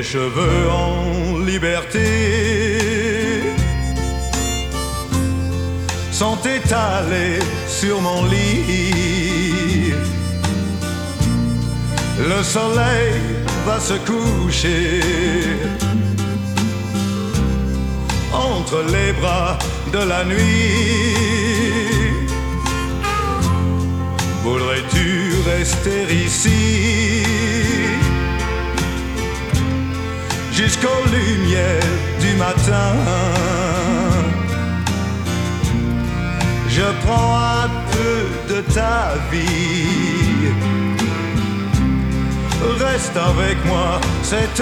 cheveux en liberté sont étalés sur mon lit. Le soleil va se coucher entre les bras de la nuit. Voudrais-tu rester ici jusqu'aux lumières du matin? Je prends un peu de ta vie. Reste avec moi cette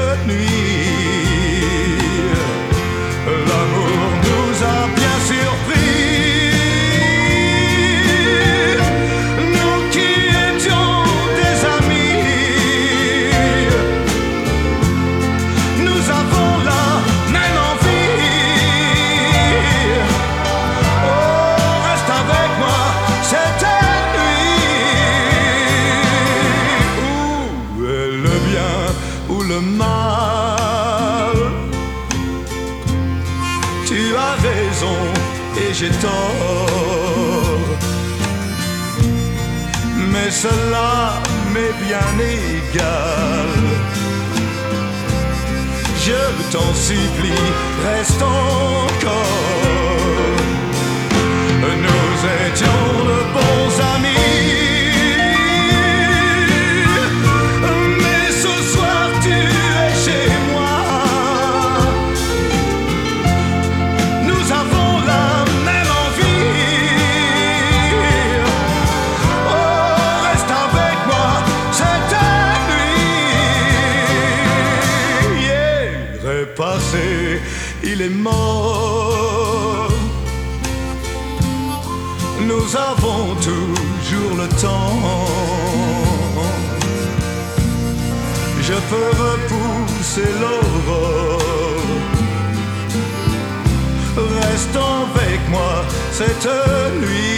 nuit. L'amour nous a bien surpris, nous qui étions des amis. Nous avons la même envie. Oh, reste avec moi cette nuit. Où est le bien ou le mal? Tu as raison et j'ai tort, mais cela m'est bien égal. Je t'en supplie, reste encore. Nous étions de bons amis, mais ce soir tu es chez moi. Nous avons la même envie. Oh, reste avec moi cette nuit. Hier est passé, il est mort. Nous avons toujours le temps. Je peux repousser l'aurore. Reste avec moi cette nuit.